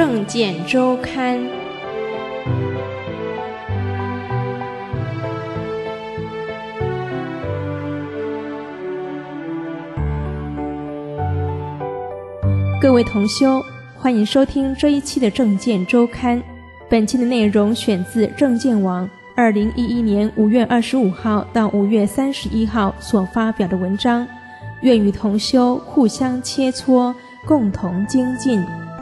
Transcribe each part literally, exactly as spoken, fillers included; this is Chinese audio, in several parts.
政见周刊》。各位同修，欢迎收听这一期的政见周刊。本期的内容选自政见网二零一一年五月二十五号到五月三十一号所发表的文章，愿与同修互相切磋，共同精进。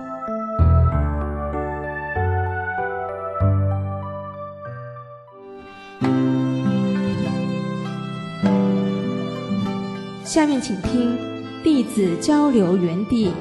下面请听弟子交流园地。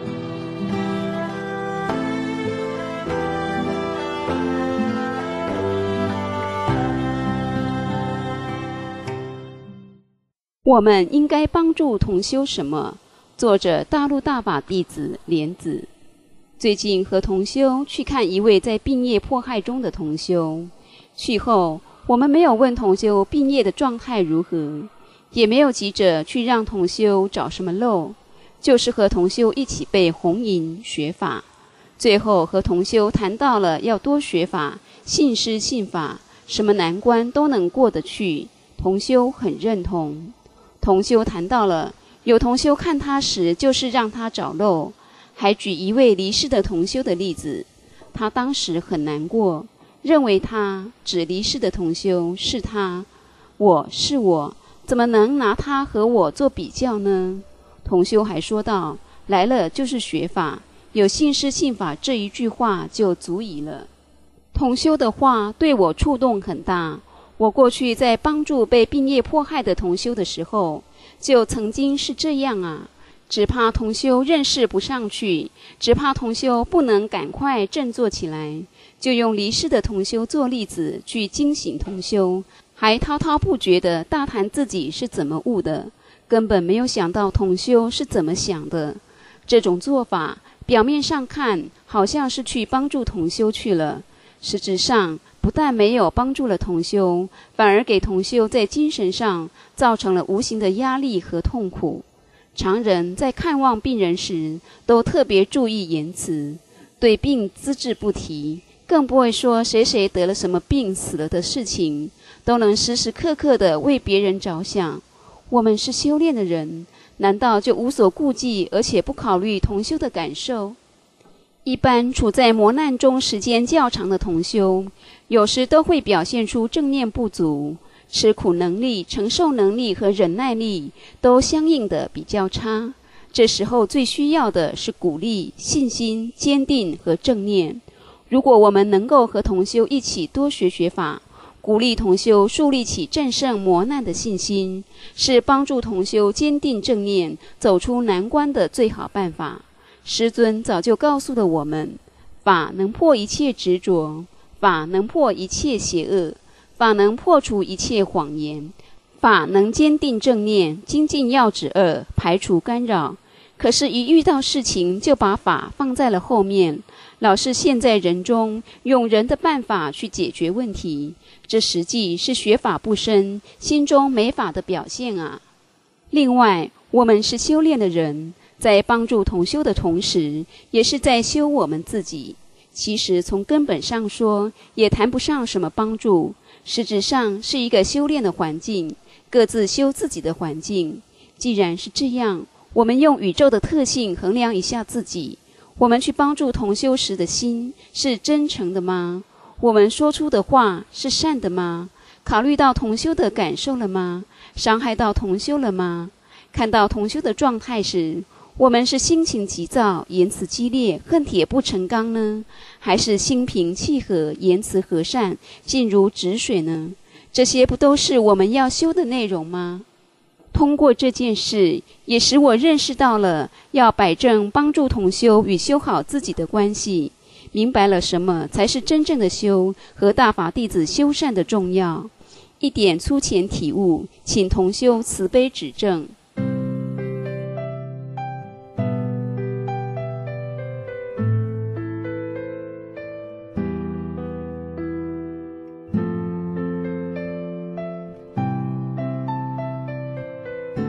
我们应该帮助同修什么？作者大陆大法弟子莲子。最近和同修去看一位在病业迫害中的同修，去后我们没有问同修病业的状态如何，也没有急着去让同修找什么漏，就是和同修一起背红引学法。最后和同修谈到了要多学法，信师信法，什么难关都能过得去，同修很认同。同修谈到了有同修看他时就是让他找漏，还举一位离世的同修的例子。他当时很难过，认为他指离世的同修是他，我是我，怎么能拿他和我做比较呢？同修还说道，来了就是学法，有信师信法这一句话就足以了。同修的话对我触动很大。我过去在帮助被病业迫害的同修的时候，就曾经是这样啊，只怕同修认识不上去，只怕同修不能赶快振作起来，就用离世的同修做例子去惊醒同修，还滔滔不绝地大谈自己是怎么悟的，根本没有想到同修是怎么想的。这种做法表面上看好像是去帮助同修去了，实质上不但没有帮助了同修，反而给同修在精神上造成了无形的压力和痛苦。常人在看望病人时都特别注意言辞，对病资治不提，更不会说谁谁得了什么病死了的事情，都能时时刻刻地为别人着想。我们是修炼的人，难道就无所顾忌，而且不考虑同修的感受？一般处在磨难中时间较长的同修，有时都会表现出正念不足，吃苦能力、承受能力和忍耐力都相应的比较差。这时候最需要的是鼓励、信心、坚定和正念。如果我们能够和同修一起多学学法，鼓励同修树立起战胜磨难的信心，是帮助同修坚定正念、走出难关的最好办法。师尊早就告诉了我们，法能破一切执着，法能破一切邪恶，法能破除一切谎言，法能坚定正念，精进要止恶，排除干扰。可是一遇到事情就把法放在了后面，老是陷在人中，用人的办法去解决问题，这实际是学法不深，心中没法的表现啊。另外，我们是修炼的人，在帮助同修的同时，也是在修我们自己。其实从根本上说，也谈不上什么帮助，实质上是一个修炼的环境，各自修自己的环境。既然是这样，我们用宇宙的特性衡量一下自己，我们去帮助同修时的心是真诚的吗？我们说出的话是善的吗？考虑到同修的感受了吗？伤害到同修了吗？看到同修的状态时，我们是心情急躁、言辞激烈、恨铁不成钢呢，还是心平气和、言辞和善、静如止水呢？这些不都是我们要修的内容吗？通过这件事，也使我认识到了要摆正帮助同修与修好自己的关系，明白了什么才是真正的修和大法弟子修善的重要。一点粗浅体悟，请同修慈悲指正。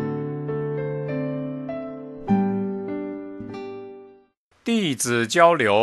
弟子交流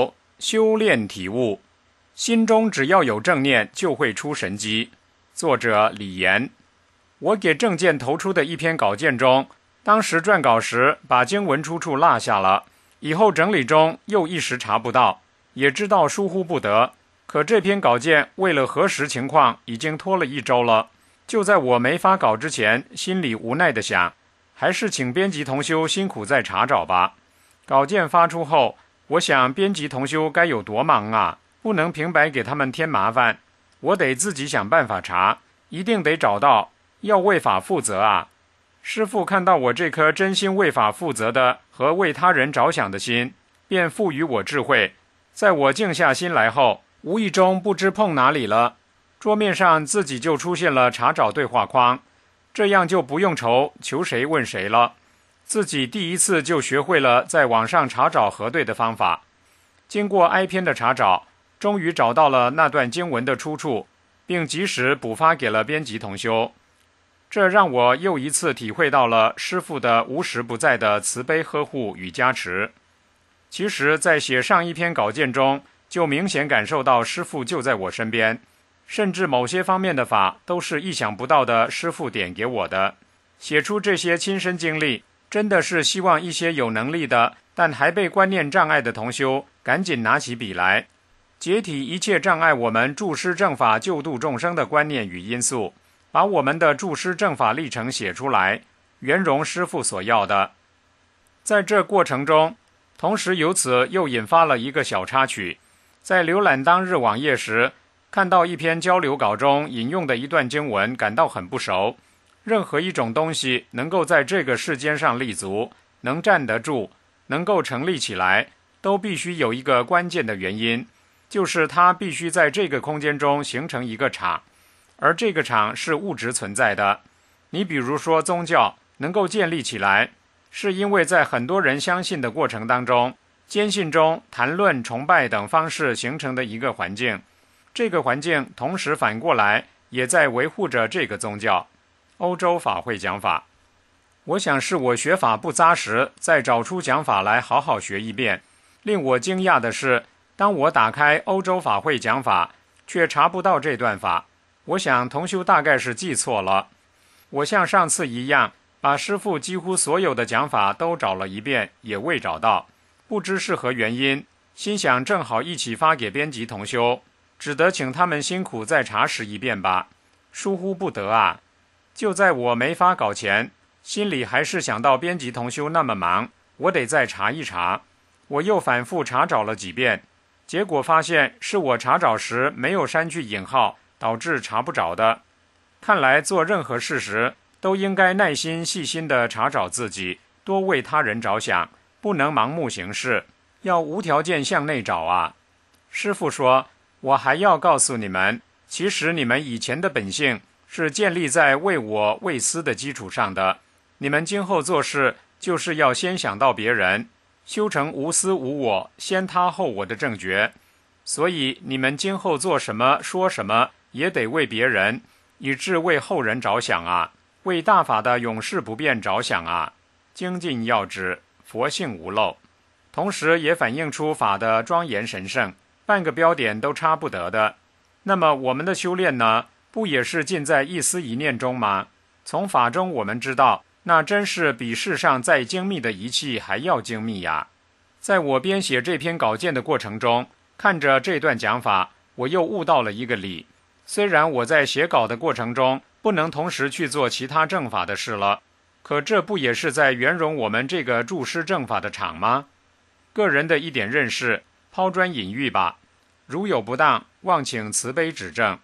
修炼体悟，心中只要有正念就会出神机。作者李岩。我给正见投出的一篇稿件中，当时撰稿时把经文出处落下了，以后整理中又一时查不到，也知道疏忽不得。可这篇稿件为了核实情况已经拖了一周了，就在我没发稿之前，心里无奈地想，还是请编辑同修辛苦再查找吧。稿件发出后，我想编辑同修该有多忙啊，不能平白给他们添麻烦，我得自己想办法查，一定得找到，要为法负责啊。师父看到我这颗真心为法负责的和为他人着想的心，便赋予我智慧。在我静下心来后，无意中不知碰哪里了，桌面上自己就出现了查找对话框，这样就不用愁求谁问谁了。自己第一次就学会了在网上查找核对的方法。经过挨篇的查找，终于找到了那段经文的出处，并及时补发给了编辑同修。这让我又一次体会到了师父的无时不在的慈悲呵护与加持。其实在写上一篇稿件中，就明显感受到师父就在我身边，甚至某些方面的法都是意想不到的师父点给我的。写出这些亲身经历，真的是希望一些有能力的但还被观念障碍的同修赶紧拿起笔来，解体一切障碍我们助师正法救度众生的观念与因素，把我们的助师正法历程写出来，圆融师父所要的。在这过程中，同时由此又引发了一个小插曲。在浏览当日网页时，看到一篇交流稿中引用的一段经文，感到很不熟。任何一种东西能够在这个世间上立足，能站得住，能够成立起来，都必须有一个关键的原因，就是它必须在这个空间中形成一个场，而这个场是物质存在的。你比如说宗教能够建立起来，是因为在很多人相信的过程当中，坚信中谈论、崇拜等方式形成的一个环境，这个环境同时反过来也在维护着这个宗教。欧洲法会讲法，我想是我学法不扎实，再找出讲法来好好学一遍。令我惊讶的是，当我打开欧洲法会讲法，却查不到这段法。我想同修大概是记错了。我像上次一样，把师父几乎所有的讲法都找了一遍，也未找到，不知是何原因，心想正好一起发给编辑同修，只得请他们辛苦再查实一遍吧。疏忽不得啊！就在我没发稿前，心里还是想到编辑同修那么忙，我得再查一查。我又反复查找了几遍，结果发现是我查找时没有删去引号，导致查不着的。看来做任何事时都应该耐心细心地查找自己，多为他人着想，不能盲目行事，要无条件向内找啊。师父说，我还要告诉你们，其实你们以前的本性是建立在为我为私的基础上的，你们今后做事就是要先想到别人，修成无私无我，先他后我的正觉。所以你们今后做什么说什么也得为别人，以致为后人着想啊，为大法的永世不变着想啊。精进要旨，佛性无漏，同时也反映出法的庄严神圣，半个标点都差不得的。那么我们的修炼呢，不也是尽在一思一念中吗？从法中我们知道，那真是比世上再精密的仪器还要精密呀。在我编写这篇稿件的过程中，看着这段讲法，我又悟到了一个理。虽然我在写稿的过程中不能同时去做其他正法的事了，可这不也是在圆融我们这个助师正法的场吗？个人的一点认识，抛砖引玉吧，如有不当，望请慈悲指正。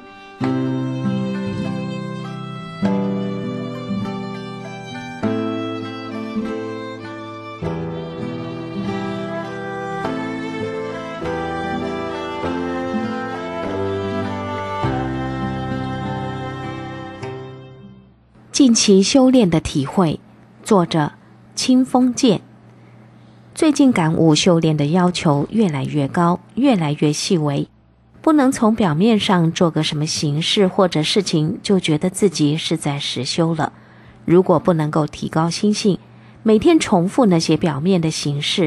近期修炼的体会，作者清风剑。最近感悟修炼的要求越来越高，越来越细微，不能从表面上做个什么形式或者事情就觉得自己是在实修了。如果不能够提高心性，每天重复那些表面的形式，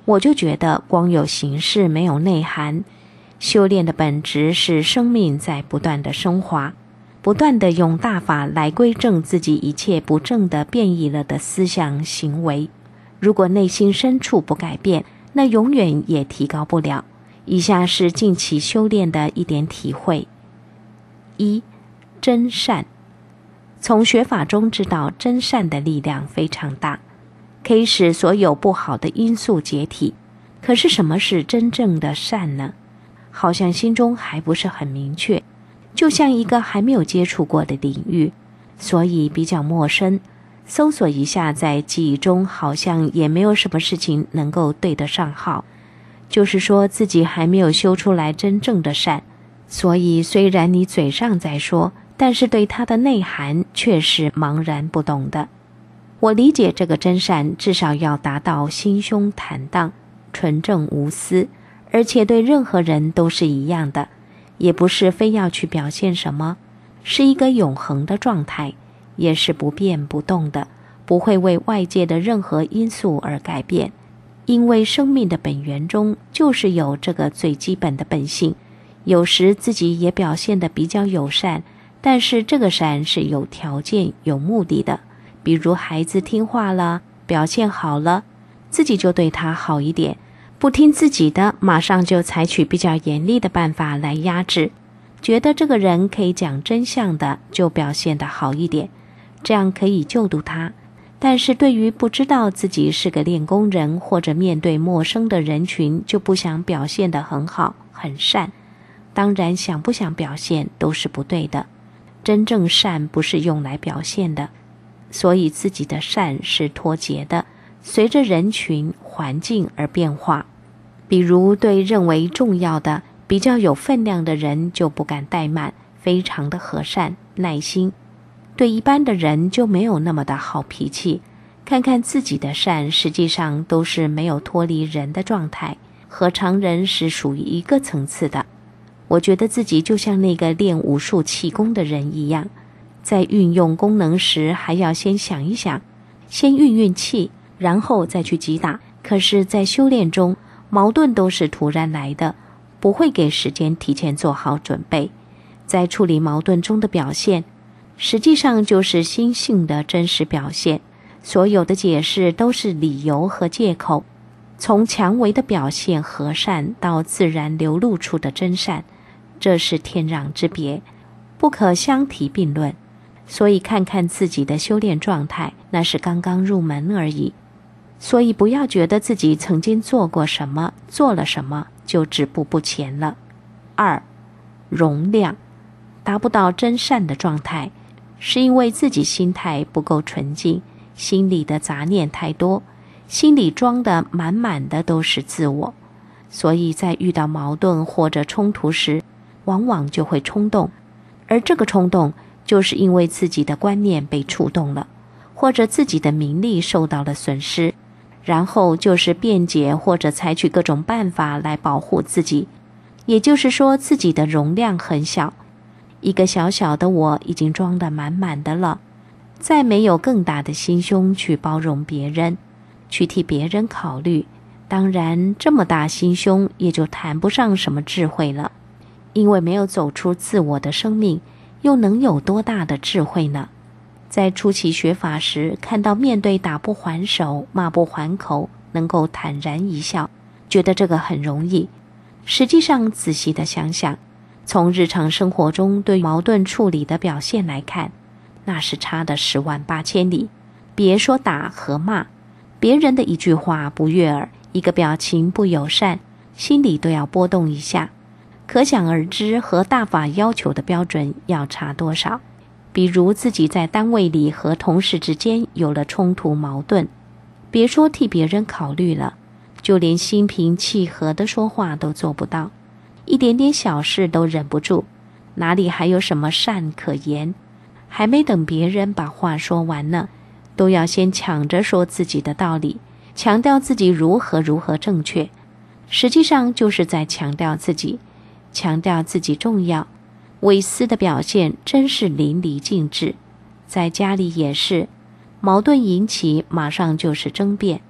我就觉得光有形式没有内涵。修炼的本质是生命在不断的升华，不断的用大法来归正自己一切不正的变异了的思想行为。如果内心深处不改变，那永远也提高不了。以下是近期修炼的一点体会。一、真善。从学法中知道真善的力量非常大，可以使所有不好的因素解体。可是什么是真正的善呢？好像心中还不是很明确，就像一个还没有接触过的领域，所以比较陌生。搜索一下，在记忆中好像也没有什么事情能够对得上号，就是说自己还没有修出来真正的善。所以虽然你嘴上在说，但是对它的内涵却是茫然不懂的。我理解这个真善至少要达到心胸坦荡、纯正无私，而且对任何人都是一样的，也不是非要去表现什么，是一个永恒的状态，也是不变不动的，不会为外界的任何因素而改变。因为生命的本源中就是有这个最基本的本性，有时自己也表现得比较友善，但是这个善是有条件有目的的。比如孩子听话了，表现好了，自己就对他好一点，不听自己的，马上就采取比较严厉的办法来压制。觉得这个人可以讲真相的，就表现得好一点，这样可以救度他。但是对于不知道自己是个练功人，或者面对陌生的人群，就不想表现得很好很善。当然想不想表现都是不对的，真正善不是用来表现的，所以自己的善是脱节的，随着人群环境而变化。比如对认为重要的比较有分量的人就不敢怠慢，非常的和善耐心，对一般的人就没有那么的好脾气。看看自己的善，实际上都是没有脱离人的状态，和常人是属于一个层次的。我觉得自己就像那个练武术气功的人一样，在运用功能时还要先想一想，先运运气，然后再去击打。可是在修炼中，矛盾都是突然来的，不会给时间提前做好准备。在处理矛盾中的表现，实际上就是心性的真实表现，所有的解释都是理由和借口。从强为的表现和善到自然流露出的真善，这是天壤之别，不可相提并论。所以看看自己的修炼状态，那是刚刚入门而已。所以不要觉得自己曾经做过什么，做了什么就止步不前了。二、容量。达不到真善的状态，是因为自己心态不够纯净，心里的杂念太多，心里装的满满的都是自我，所以在遇到矛盾或者冲突时，往往就会冲动，而这个冲动就是因为自己的观念被触动了，或者自己的名利受到了损失，然后就是辩解或者采取各种办法来保护自己。也就是说，自己的容量很小，一个小小的我已经装得满满的了，再没有更大的心胸去包容别人，去替别人考虑。当然这么大心胸也就谈不上什么智慧了，因为没有走出自我的生命，又能有多大的智慧呢？在初期学法时，看到面对打不还手，骂不还口，能够坦然一笑，觉得这个很容易。实际上仔细的想想，从日常生活中对矛盾处理的表现来看，那是差的十万八千里。别说打和骂，别人的一句话不悦耳，一个表情不友善，心里都要波动一下，可想而知和大法要求的标准要差多少。比如自己在单位里和同事之间有了冲突矛盾，别说替别人考虑了，就连心平气和的说话都做不到，一点点小事都忍不住，哪里还有什么善可言？还没等别人把话说完呢，都要先抢着说自己的道理，强调自己如何如何正确，实际上就是在强调自己，强调自己重要。伪私的表现真是淋漓尽致，在家里也是，矛盾引起马上就是争辩，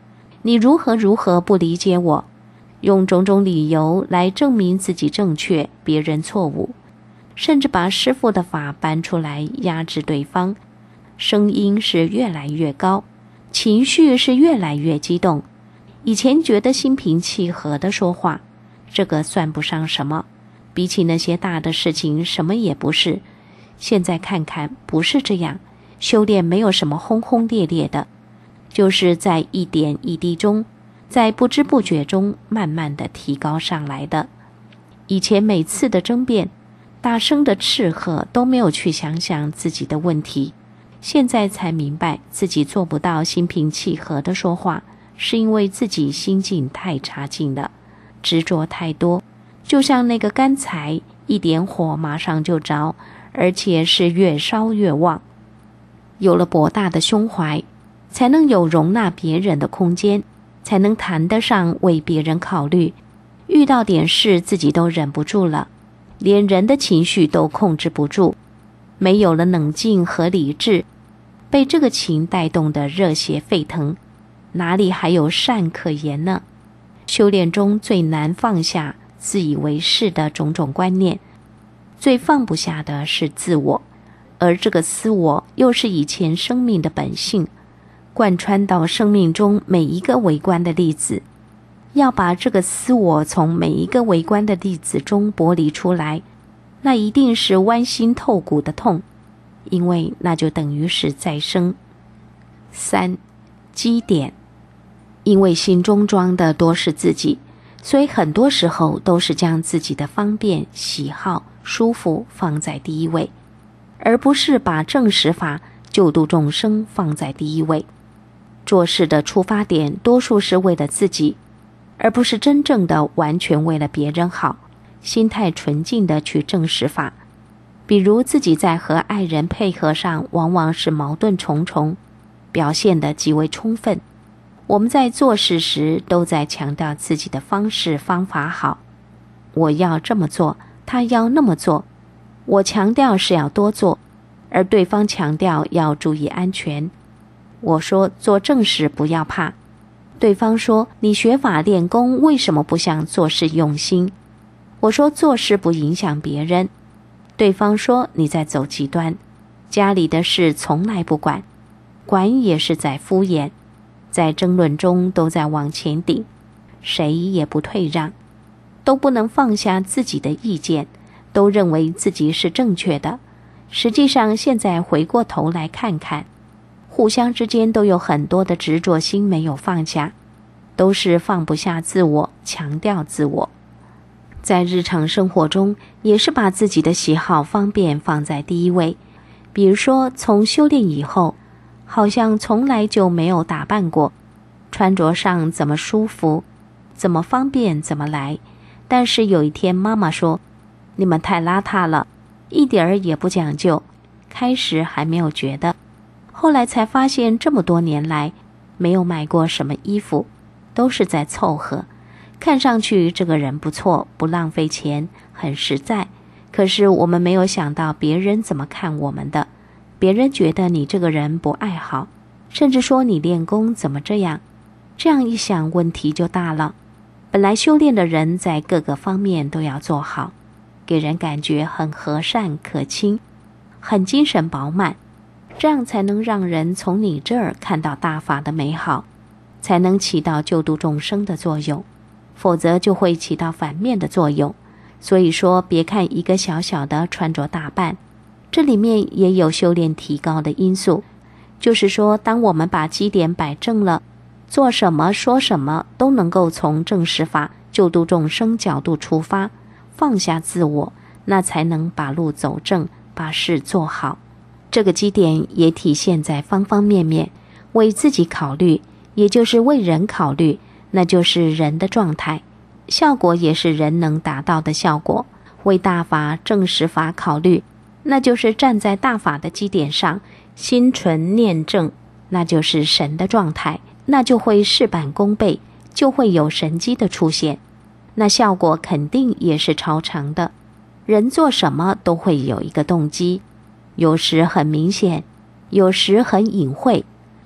你如何如何不理解我，用种种理由来证明自己正确，别人错误，甚至把师父的法搬出来压制对方，声音是越来越高，情绪是越来越激动。以前觉得心平气和的说话，这个算不上什么，比起那些大的事情什么也不是。现在看看不是这样，修炼没有什么轰轰烈烈的，就是在一点一滴中，在不知不觉中慢慢的提高上来的。以前每次的争辩，大声的斥喝都没有去想想自己的问题，现在才明白自己做不到心平气和的说话，是因为自己心境太差劲了，执着太多，就像那个干柴，一点火马上就着，而且是越烧越旺。有了博大的胸怀，才能有容纳别人的空间，才能谈得上为别人考虑。遇到点事自己都忍不住了，连人的情绪都控制不住，没有了冷静和理智，被这个情带动的热血沸腾，哪里还有善可言呢？修炼中最难放下自以为是的种种观念，最放不下的是自我，而这个私我又是以前生命的本性，贯穿到生命中每一个微观的粒子。要把这个私我从每一个微观的粒子中剥离出来，那一定是剜心透骨的痛，因为那就等于是再生。三、基点。因为心中装的多是自己，所以很多时候都是将自己的方便、喜好、舒服放在第一位，而不是把正实法、救度众生放在第一位。做事的出发点多数是为了自己，而不是真正的完全为了别人好，心态纯净的去正实法。比如自己在和爱人配合上往往是矛盾重重，表现得极为充分。我们在做事时都在强调自己的方式方法好，我要这么做，他要那么做，我强调是要多做，而对方强调要注意安全。我说做正事不要怕，对方说你学法练功为什么不像做事用心？我说做事不影响别人，对方说你在走极端，家里的事从来不管，管也是在敷衍。在争论中都在往前顶，谁也不退让，都不能放下自己的意见，都认为自己是正确的。实际上现在回过头来看看，互相之间都有很多的执着心没有放下，都是放不下自我，强调自我。在日常生活中也是把自己的喜好方便放在第一位。比如说从修炼以后，好像从来就没有打扮过，穿着上怎么舒服怎么方便怎么来。但是有一天妈妈说，你们太邋遢了，一点儿也不讲究。开始还没有觉得，后来才发现这么多年来没有买过什么衣服，都是在凑合。看上去这个人不错，不浪费钱，很实在，可是我们没有想到别人怎么看我们的。别人觉得你这个人不爱好，甚至说你练功怎么这样，这样一想问题就大了。本来修炼的人在各个方面都要做好，给人感觉很和善可亲，很精神饱满，这样才能让人从你这儿看到大法的美好，才能起到救度众生的作用，否则就会起到反面的作用。所以说别看一个小小的穿着打扮，这里面也有修炼提高的因素。就是说当我们把基点摆正了，做什么说什么都能够从正实法救度众生角度出发，放下自我，那才能把路走正，把事做好。这个基点也体现在方方面面，为自己考虑，也就是为人考虑，那就是人的状态，效果也是人能达到的效果。为大法正实法考虑，那就是站在大法的基点上，心纯念正，那就是神的状态，那就会事半功倍，就会有神机的出现，那效果肯定也是超常的。人做什么都会有一个动机，有时很明显，有时很隐晦，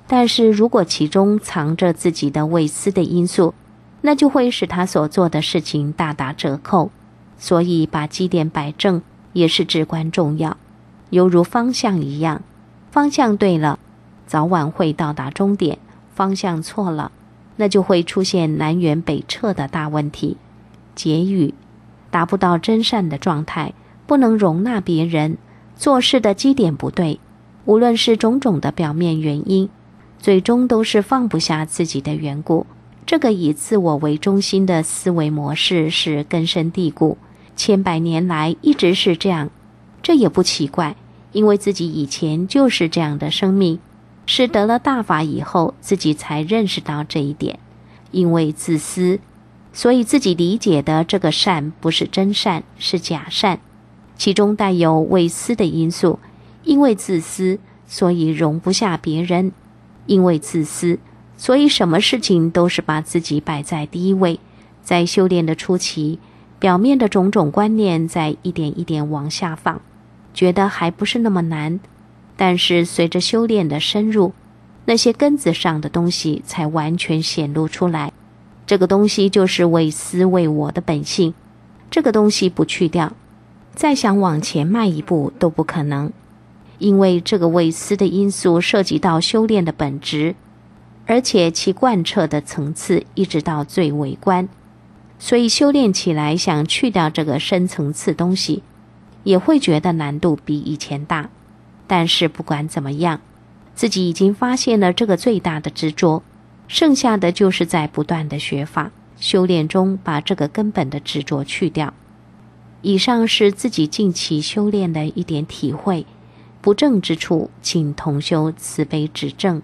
但是如果其中藏着自己的伪私的因素，那就会使他所做的事情大打折扣。所以把基点摆正也是至关重要，犹如方向一样，方向对了，早晚会到达终点；方向错了，那就会出现南辕北辙的大问题。结语：达不到真善的状态，不能容纳别人，做事的基点不对，无论是种种的表面原因，最终都是放不下自己的缘故。这个以自我为中心的思维模式是根深蒂固，千百年来一直是这样。这也不奇怪，因为自己以前就是这样的生命，是得了大法以后自己才认识到这一点。因为自私，所以自己理解的这个善不是真善，是假善，其中带有伪私的因素。因为自私，所以容不下别人；因为自私，所以什么事情都是把自己摆在第一位。在修炼的初期，表面的种种观念在一点一点往下放，觉得还不是那么难，但是随着修炼的深入，那些根子上的东西才完全显露出来。这个东西就是为私为我的本性，这个东西不去掉，再想往前迈一步都不可能。因为这个为私的因素涉及到修炼的本质，而且其贯彻的层次一直到最微观，所以修炼起来想去掉这个深层次东西，也会觉得难度比以前大。但是不管怎么样，自己已经发现了这个最大的执着，剩下的就是在不断的学法修炼中把这个根本的执着去掉。以上是自己近期修炼的一点体会，不正之处请同修慈悲指正。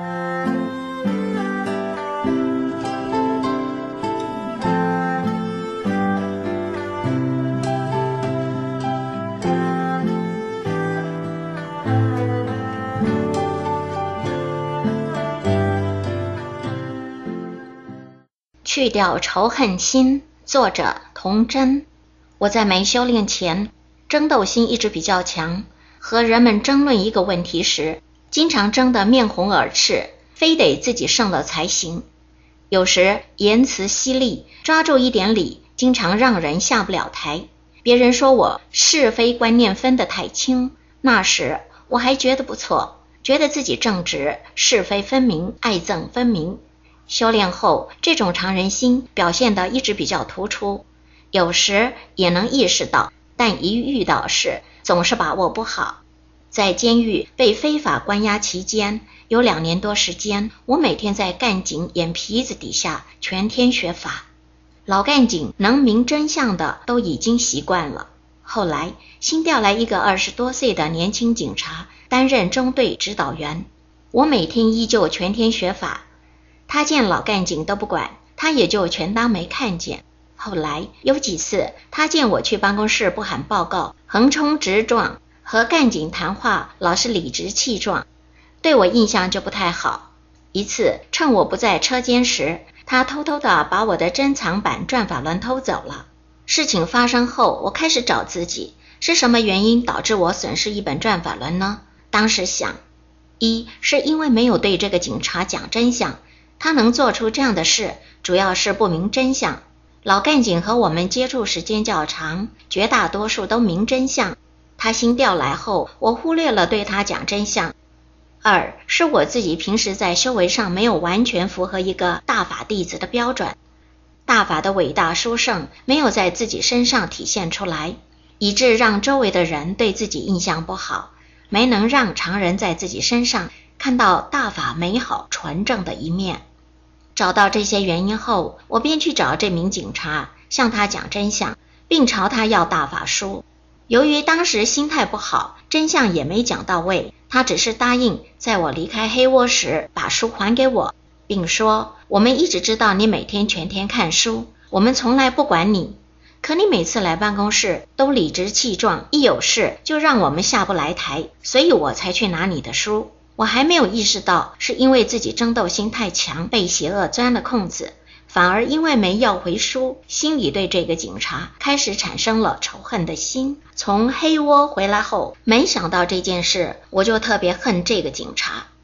去掉仇恨心，作者童真。我在没修炼前，争斗心一直比较强，和人们争论一个问题时，经常争得面红耳赤，非得自己胜了才行。有时言辞犀利，抓住一点理，经常让人下不了台。别人说我是非观念分得太轻，那时我还觉得不错，觉得自己正直，是非分明，爱憎分明。修炼后，这种常人心表现得一直比较突出，有时也能意识到，但一遇到事，总是把握不好。在监狱被非法关押期间，有两年多时间，我每天在干警眼皮子底下全天学法。老干警能明真相的都已经习惯了。后来新调来一个二十多岁的年轻警察担任中队指导员，我每天依旧全天学法。他见老干警都不管，他也就全当没看见。后来有几次他见我去办公室不喊报告，横冲直撞，和干警谈话老是理直气壮，对我印象就不太好。一次趁我不在车间时，他偷偷地把我的珍藏版转法轮偷走了。事情发生后，我开始找自己，是什么原因导致我损失一本转法轮呢？当时想，一是因为没有对这个警察讲真相，他能做出这样的事，主要是不明真相。老干警和我们接触时间较长，绝大多数都明真相。他新调来后，我忽略了对他讲真相。二是我自己平时在修为上没有完全符合一个大法弟子的标准，大法的伟大殊胜没有在自己身上体现出来，以致让周围的人对自己印象不好，没能让常人在自己身上看到大法美好纯正的一面。找到这些原因后，我便去找这名警察，向他讲真相，并朝他要大法书。由于当时心态不好，真相也没讲到位，他只是答应在我离开黑窝时把书还给我，并说我们一直知道你每天全天看书，我们从来不管你，可你每次来办公室都理直气壮，一有事就让我们下不来台，所以我才去拿你的书。我还没有意识到是因为自己争斗心太强，被邪恶钻了空子，反而因为没要回书，心里对这个警察开始产生了仇恨的心。从黑窝回来后，没想到这件事，我就特别恨这个警察，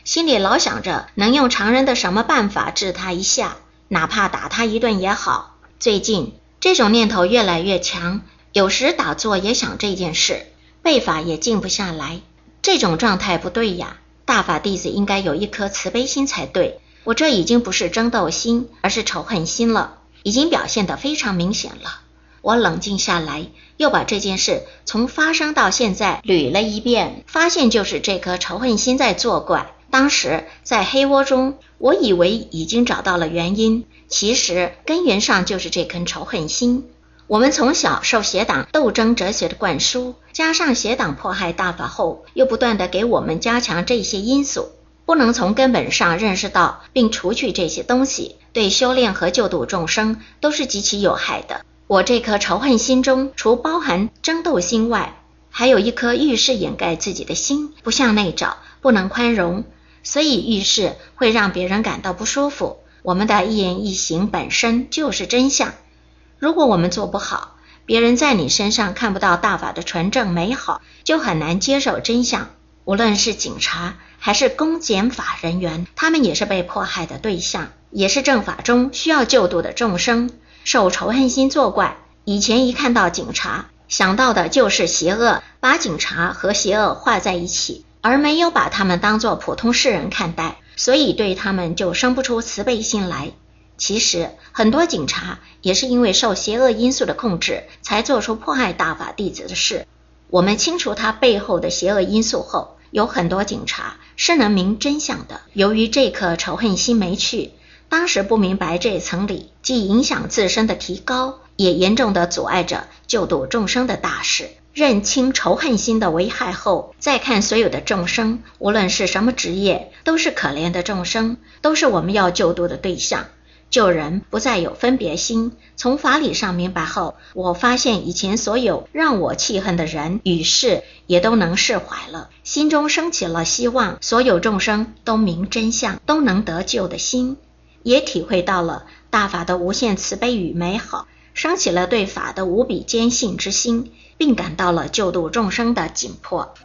心里老想着能用常人的什么办法治他一下，哪怕打他一顿也好。最近这种念头越来越强，有时打坐也想这件事，背法也静不下来。这种状态不对呀，大法弟子应该有一颗慈悲心才对。我这已经不是争斗心，而是仇恨心了，已经表现得非常明显了。我冷静下来，又把这件事从发生到现在捋了一遍，发现就是这颗仇恨心在作怪。当时在黑窝中，我以为已经找到了原因，其实根源上就是这颗仇恨心。我们从小受邪党斗争哲学的灌输，加上邪党迫害大法后，又不断地给我们加强这些因素，不能从根本上认识到并除去这些东西，对修炼和救度众生都是极其有害的。我这颗仇恨心中，除包含争斗心外，还有一颗遇事掩盖自己的心，不向内找，不能宽容，所以遇事会让别人感到不舒服。我们的一言一行本身就是真相，如果我们做不好，别人在你身上看不到大法的纯正美好，就很难接受真相。无论是警察还是公检法人员，他们也是被迫害的对象，也是正法中需要救度的众生，受仇恨心作怪。以前一看到警察，想到的就是邪恶，把警察和邪恶画在一起，而没有把他们当作普通世人看待，所以对他们就生不出慈悲心来。其实很多警察也是因为受邪恶因素的控制，才做出迫害大法弟子的事。我们清除他背后的邪恶因素后，有很多警察是能明真相的。由于这颗仇恨心没去，当时不明白这层理，既影响自身的提高，也严重地阻碍着救度众生的大事。认清仇恨心的危害后，再看所有的众生，无论是什么职业，都是可怜的众生，都是我们要救度的对象。救人不再有分别心，从法理上明白后，我发现以前所有让我气恨的人与事也都能释怀了，心中升起了希望所有众生都明真相，都能得救的心，也体会到了大法的无限慈悲与美好，升起了对法的无比坚信之心，并感到了救度众生的紧迫。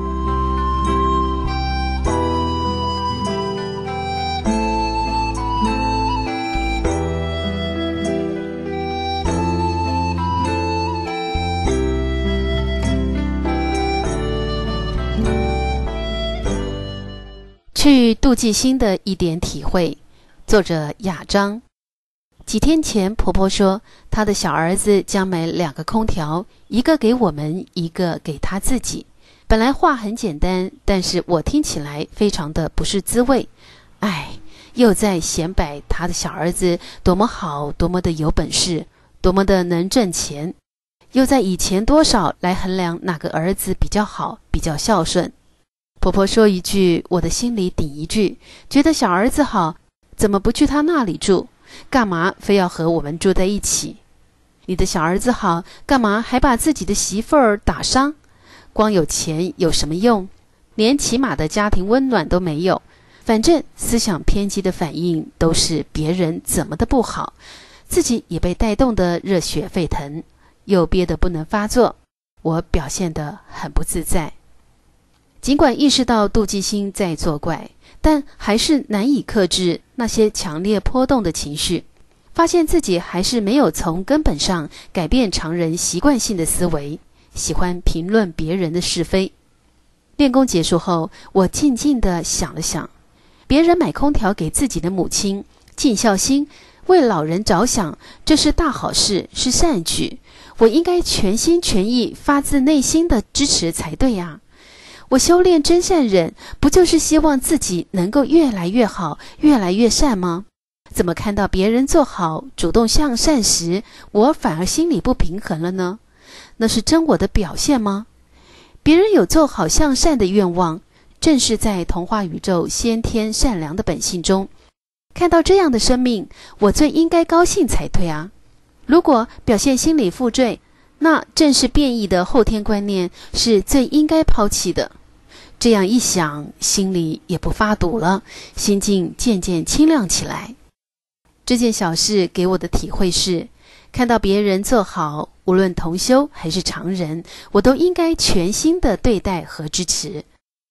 去妒忌心的一点体会，作者雅章。几天前婆婆说她的小儿子将买两个空调，一个给我们，一个给他自己。本来话很简单，但是我听起来非常的不是滋味。唉，又在显摆他的小儿子多么好，多么的有本事，多么的能挣钱，又在以前多少来衡量哪个儿子比较好，比较孝顺。婆婆说一句，我的心里顶一句，觉得小儿子好，怎么不去他那里住？干嘛非要和我们住在一起？你的小儿子好，干嘛还把自己的媳妇儿打伤？光有钱有什么用？连起码的家庭温暖都没有。反正思想偏激的反应都是别人怎么的不好，自己也被带动得热血沸腾，又憋得不能发作。我表现得很不自在。尽管意识到妒忌心在作怪，但还是难以克制那些强烈波动的情绪，发现自己还是没有从根本上改变常人习惯性的思维，喜欢评论别人的是非。练功结束后，我静静地想了想，别人买空调给自己的母亲，尽孝心，为老人着想，这是大好事，是善举，我应该全心全意发自内心的支持才对啊。我修炼真善忍，不就是希望自己能够越来越好，越来越善吗？怎么看到别人做好，主动向善时，我反而心里不平衡了呢？那是真我的表现吗？别人有做好向善的愿望，正是在童话宇宙先天善良的本性中。看到这样的生命，我最应该高兴才对啊。如果表现心理负罪，那正是变异的后天观念，是最应该抛弃的。这样一想，心里也不发堵了，心境渐渐清亮起来。这件小事给我的体会是，看到别人做好，无论同修还是常人，我都应该全心的对待和支持。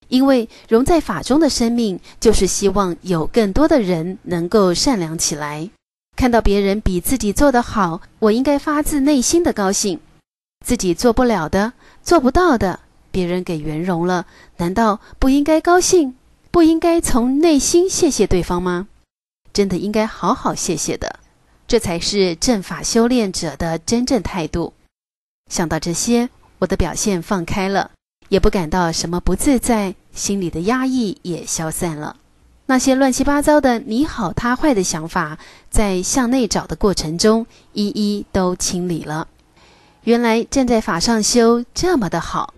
因为融在法中的生命就是希望有更多的人能够善良起来。看到别人比自己做得好，我应该发自内心的高兴。自己做不了的、做不到的，别人给圆融了，难道不应该高兴？不应该从内心谢谢对方吗？真的应该好好谢谢的，这才是正法修炼者的真正态度。想到这些，我的表现放开了，也不感到什么不自在，心里的压抑也消散了。那些乱七八糟的你好他坏的想法，在向内找的过程中，一一都清理了。原来站在法上修这么的好。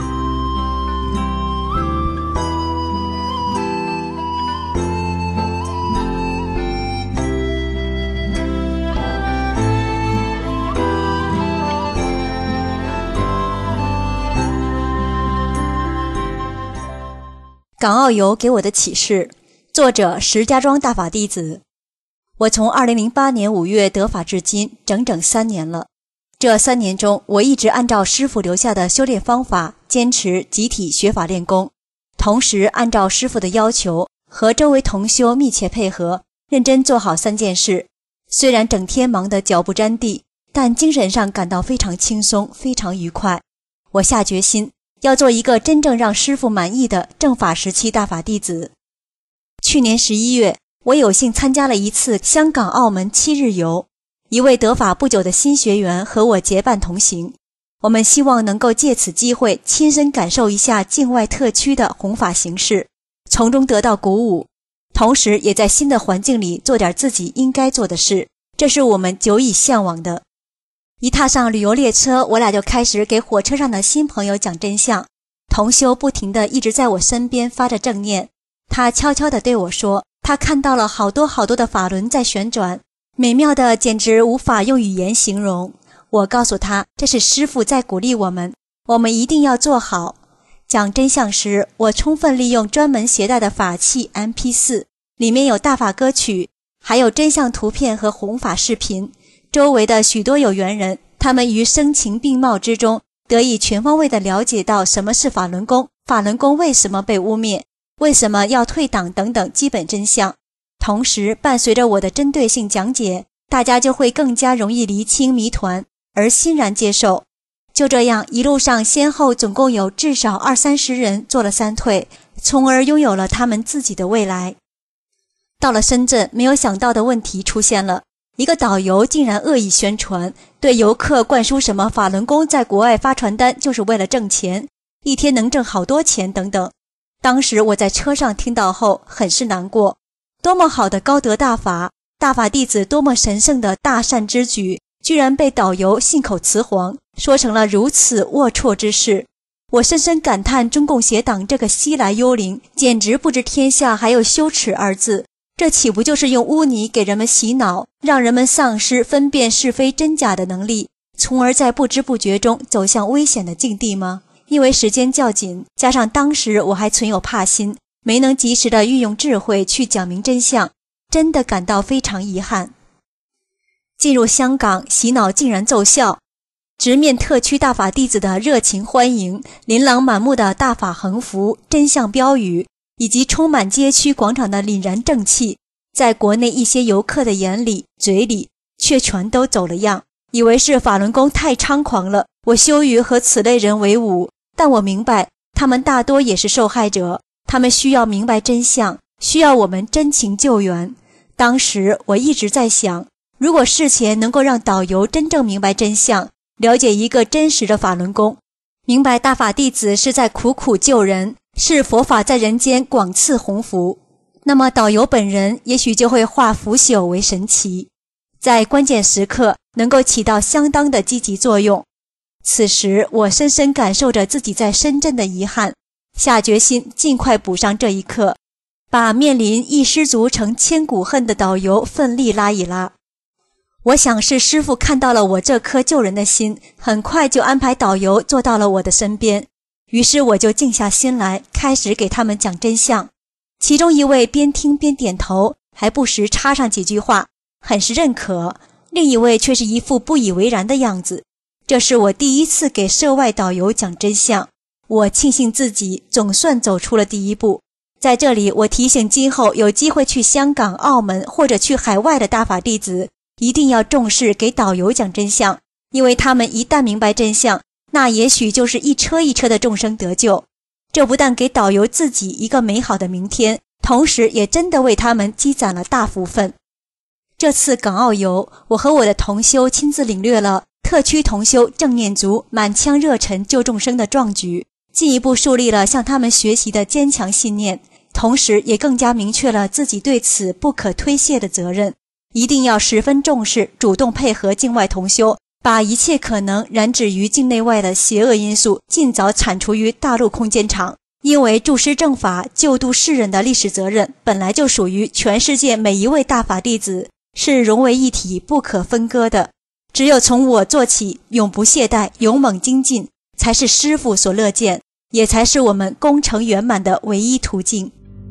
港澳游给我的启示，作者石家庄大法弟子。我从二零零八年五月得法至今，整整三年了。这三年中，我一直按照师父留下的修炼方法，坚持集体学法练功，同时按照师父的要求，和周围同修密切配合，认真做好三件事。虽然整天忙得脚不沾地，但精神上感到非常轻松，非常愉快。我下决心要做一个真正让师父满意的正法时期大法弟子。去年十一月，我有幸参加了一次香港澳门七日游，一位得法不久的新学员和我结伴同行。我们希望能够借此机会亲身感受一下境外特区的弘法形式，从中得到鼓舞，同时也在新的环境里做点自己应该做的事，这是我们久已向往的。一踏上旅游列车，我俩就开始给火车上的新朋友讲真相。同修不停地一直在我身边发着正念，他悄悄地对我说，他看到了好多好多的法轮在旋转，美妙的简直无法用语言形容。我告诉他，这是师父在鼓励我们，我们一定要做好。讲真相时，我充分利用专门携带的法器 M P 四， 里面有大法歌曲，还有真相图片和弘法视频。周围的许多有缘人，他们于声情并茂之中，得以全方位地了解到什么是法轮功，法轮功为什么被污蔑，为什么要退党等等基本真相。同时伴随着我的针对性讲解，大家就会更加容易厘清谜团，而欣然接受。就这样，一路上先后总共有至少二三十人做了三退，从而拥有了他们自己的未来。到了深圳，没有想到的问题出现了。一个导游竟然恶意宣传，对游客灌输什么法轮功在国外发传单就是为了挣钱，一天能挣好多钱等等。当时我在车上听到后很是难过，多么好的高德大法，大法弟子多么神圣的大善之举，居然被导游信口雌黄，说成了如此龌龊之事。我深深感叹中共邪党这个西来幽灵，简直不知天下还有羞耻二字。这岂不就是用污泥给人们洗脑，让人们丧失分辨是非真假的能力，从而在不知不觉中走向危险的境地吗？因为时间较紧，加上当时我还存有怕心，没能及时的运用智慧去讲明真相，真的感到非常遗憾。进入香港，洗脑竟然奏效，直面特区大法弟子的热情欢迎，琳琅满目的大法横幅、真相标语，以及充满街区广场的凛然正气，在国内一些游客的眼里、嘴里，却全都走了样，以为是法轮功太猖狂了，我羞于和此类人为伍。但我明白，他们大多也是受害者，他们需要明白真相，需要我们真情救援。当时我一直在想，如果事前能够让导游真正明白真相，了解一个真实的法轮功，明白大法弟子是在苦苦救人，是佛法在人间广赐鸿福，那么导游本人也许就会化腐朽为神奇，在关键时刻能够起到相当的积极作用。此时我深深感受着自己在深圳的遗憾，下决心尽快补上这一课，把面临一失足成千古恨的导游奋力拉一拉。我想是师父看到了我这颗救人的心，很快就安排导游坐到了我的身边，于是我就静下心来，开始给他们讲真相。其中一位边听边点头，还不时插上几句话，很是认可，另一位却是一副不以为然的样子。这是我第一次给涉外导游讲真相， 我庆幸自己总算走出了第一步。在这里，我提醒今后有机会去香港、澳门或者去海外的大法弟子，一定要重视给导游讲真相，因为他们一旦明白真相，那也许就是一车一车的众生得救。这不但给导游自己一个美好的明天，同时也真的为他们积攒了大福分。这次港澳游，我和我的同修亲自领略了特区同修正念族满腔热忱救众生的壮举，进一步树立了向他们学习的坚强信念，同时也更加明确了自己对此不可推卸的责任，一定要十分重视，主动配合境外同修，把一切可能染指于境内外的邪恶因素尽早铲除于大陆空间场。因为助师正法、救度世人的历史责任本来就属于全世界每一位大法弟子，是融为一体不可分割的。只有从我做起，永不懈怠，勇猛精进，才是师父所乐见，也才是我们功成圆满的唯一途径。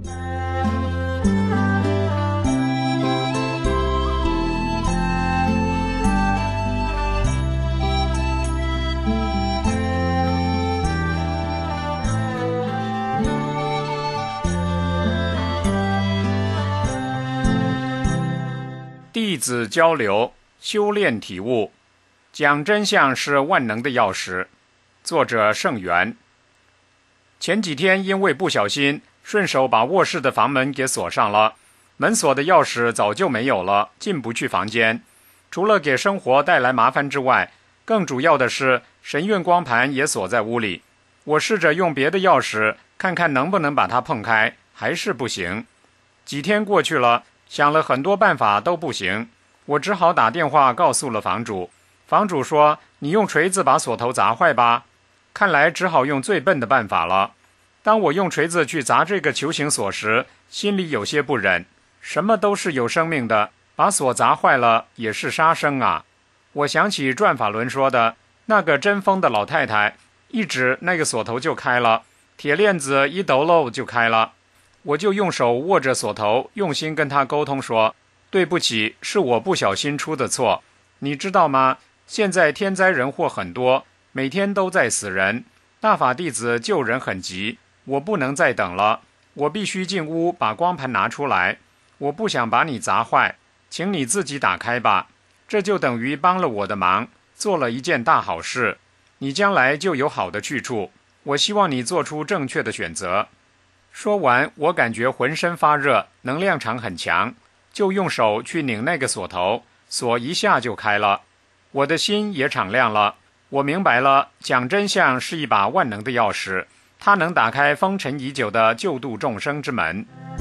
弟子交流，修炼体悟，讲真相是万能的钥匙。作者圣元。前几天因为不小心顺手把卧室的房门给锁上了，门锁的钥匙早就没有了，进不去房间。除了给生活带来麻烦之外，更主要的是神韵光盘也锁在屋里。我试着用别的钥匙看看能不能把它碰开，还是不行。几天过去了，想了很多办法都不行，我只好打电话告诉了房主。房主说，你用锤子把锁头砸坏吧。看来只好用最笨的办法了。当我用锤子去砸这个球形锁时，心里有些不忍。什么都是有生命的，把锁砸坏了也是杀生啊。我想起转法轮说的，那个真疯的老太太一指那个锁头就开了，铁链子一抖漏就开了。我就用手握着锁头，用心跟他沟通说，对不起，是我不小心出的错。你知道吗？现在天灾人祸很多，每天都在死人，大法弟子救人很急，我不能再等了，我必须进屋把光盘拿出来。我不想把你砸坏，请你自己打开吧。这就等于帮了我的忙，做了一件大好事，你将来就有好的去处。我希望你做出正确的选择。说完，我感觉浑身发热，能量场很强，就用手去拧那个锁头，锁一下就开了。我的心也敞亮了，我明白了，讲真相是一把万能的钥匙，它能打开封尘已久的救度众生之门。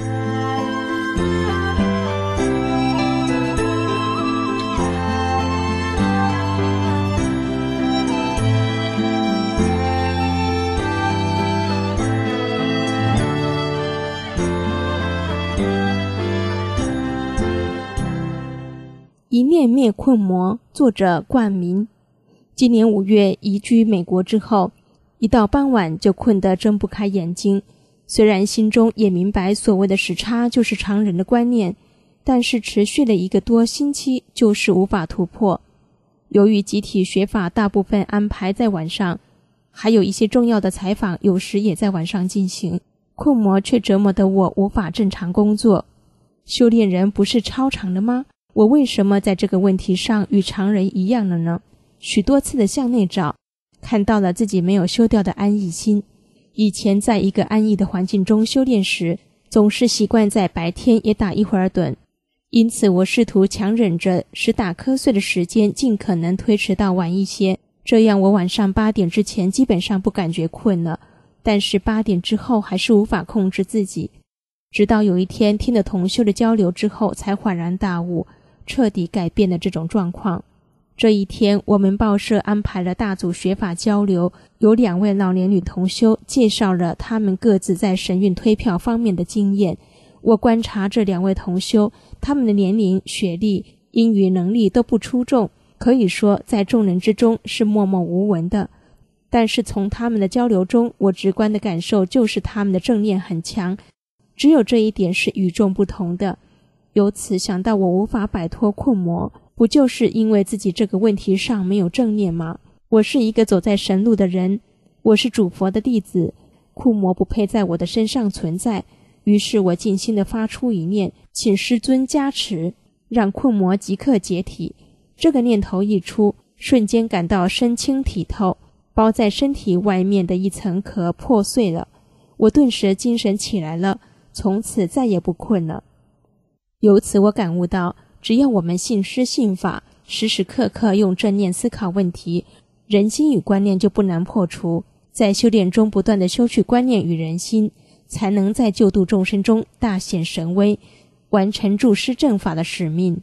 一念灭困魔，作者冠名。今年五月移居美国之后，一到傍晚就困得睁不开眼睛。虽然心中也明白所谓的时差就是常人的观念，但是持续了一个多星期就是无法突破。由于集体学法大部分安排在晚上，还有一些重要的采访有时也在晚上进行，困魔却折磨得我无法正常工作。修炼人不是超常的吗？我为什么在这个问题上与常人一样了呢？许多次的向内找，看到了自己没有修掉的安逸心。以前在一个安逸的环境中修炼时，总是习惯在白天也打一会儿盹，因此我试图强忍着使打瞌睡的时间尽可能推迟到晚一些，这样我晚上八点之前基本上不感觉困了，但是八点之后还是无法控制自己。直到有一天听了同修的交流之后，才恍然大悟，彻底改变了这种状况。这一天，我们报社安排了大组学法交流，有两位老年女同修介绍了他们各自在神韵推票方面的经验。我观察这两位同修，他们的年龄、学历、英语能力都不出众，可以说在众人之中是默默无闻的。但是从他们的交流中，我直观的感受就是他们的正念很强，只有这一点是与众不同的。由此想到我无法摆脱困魔，不就是因为自己这个问题上没有正念吗？我是一个走在神路的人， 我是主佛的弟子，库魔不配在我的身上存在。于是我静心地发出一念，请师尊加持，让库魔即刻解体。这个念头一出，瞬间感到身轻体透，包在身体外面的一层壳破碎了。我顿时精神起来了，从此再也不困了。由此我感悟到，只要我们信师信法，时时刻刻用正念思考问题，人心与观念就不难破除。在修炼中不断地修取观念与人心，才能在救度众生中大显神威，完成助师正法的使命。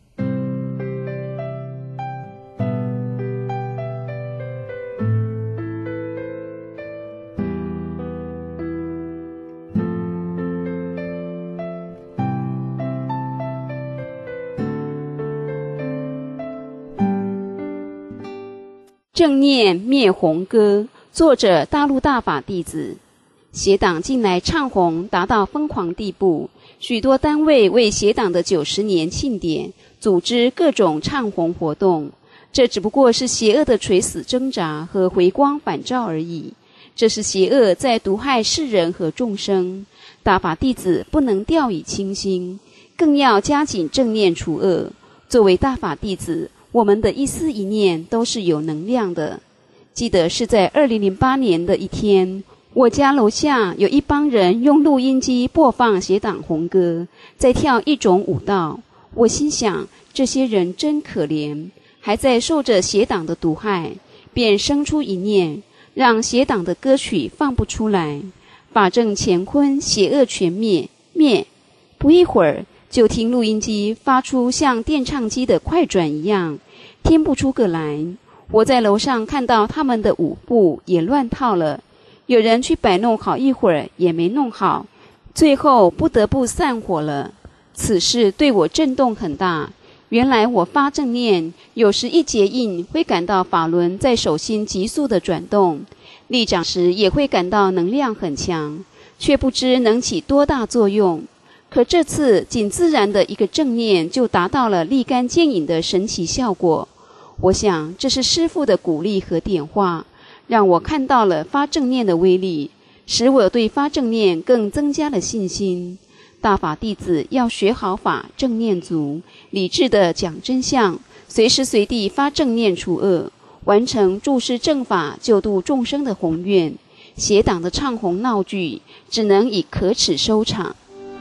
正念灭红歌，作者大陆大法弟子。邪党近来唱红达到疯狂地步，许多单位为邪党的九十年庆典组织各种唱红活动，这只不过是邪恶的垂死挣扎和回光返照而已。这是邪恶在毒害世人和众生，大法弟子不能掉以轻心，更要加紧正念除恶。作为大法弟子，我们的一思一念都是有能量的。记得是在二零零八年的一天，我家楼下有一帮人用录音机播放邪党红歌，在跳一种舞蹈。我心想，这些人真可怜，还在受着邪党的毒害，便生出一念，让邪党的歌曲放不出来。法正乾坤，邪恶全灭，灭。不一会儿，就听录音机发出像电唱机的快转一样，听不出个来。我在楼上看到他们的舞步也乱套了，有人去摆弄好一会儿也没弄好，最后不得不散伙了。此事对我震动很大。原来我发正念，有时一结印会感到法轮在手心急速的转动，立掌时也会感到能量很强，却不知能起多大作用。可这次仅自然的一个正念就达到了立竿见影的神奇效果。我想这是师父的鼓励和点化，让我看到了发正念的威力，使我对发正念更增加了信心。大法弟子要学好法，正念足，理智地讲真相，随时随地发正念除恶，完成助师正法救度众生的宏愿。邪党的唱红闹剧只能以可耻收场。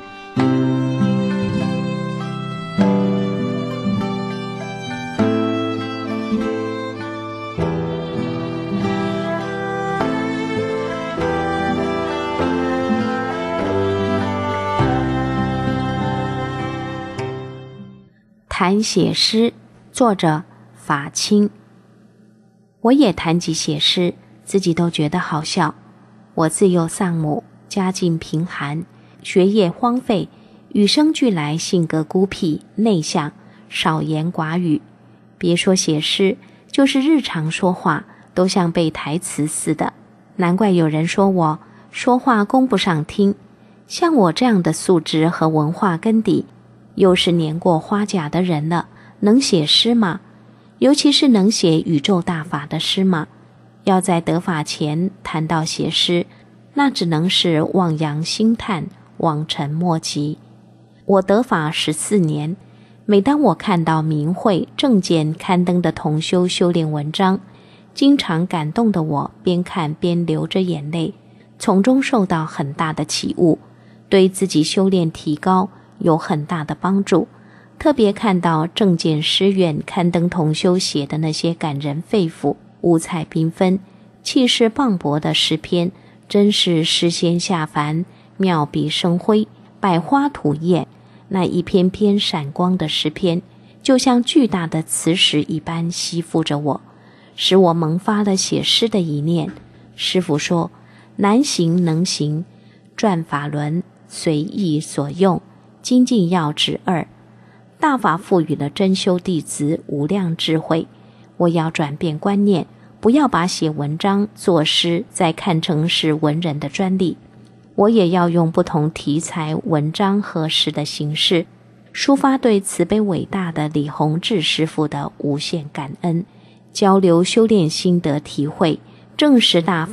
谈写诗，作者法清。我也谈及写诗，自己都觉得好笑。我自幼丧母，家境贫寒，学业荒废，与生俱来性格孤僻内向，少言寡语。别说写诗，就是日常说话都像背台词似的。难怪有人说我说话供不上听。像我这样的素质和文化根底，又是年过花甲的人了，能写诗吗？尤其是能写宇宙大法的诗吗？要在得法前谈到写诗，那只能是望洋兴叹，望尘莫及。我得法十四年，每当我看到明慧正见刊登的同修修炼文章，经常感动的我边看边流着眼泪，从中受到很大的启悟，对自己修炼提高有很大的帮助。特别看到正见诗院刊登同修写的那些感人肺腑、五彩缤纷、气势磅礴的诗篇，真是诗仙下凡，妙笔生辉，百花吐艳。那一篇篇闪光的诗篇，就像巨大的磁石一般吸附着我，使我萌发了写诗的一念。师父说，难行能行，转法轮，随意所用，精进要旨二。大法赋予了真修弟子无量智慧，我要转变观念，不要把写文章作诗再看成是文人的专利。我也要用不同题材文章和诗的形式，抒发对慈悲伟大的李洪志师父的无限感恩，交流修炼心得体会，证实大法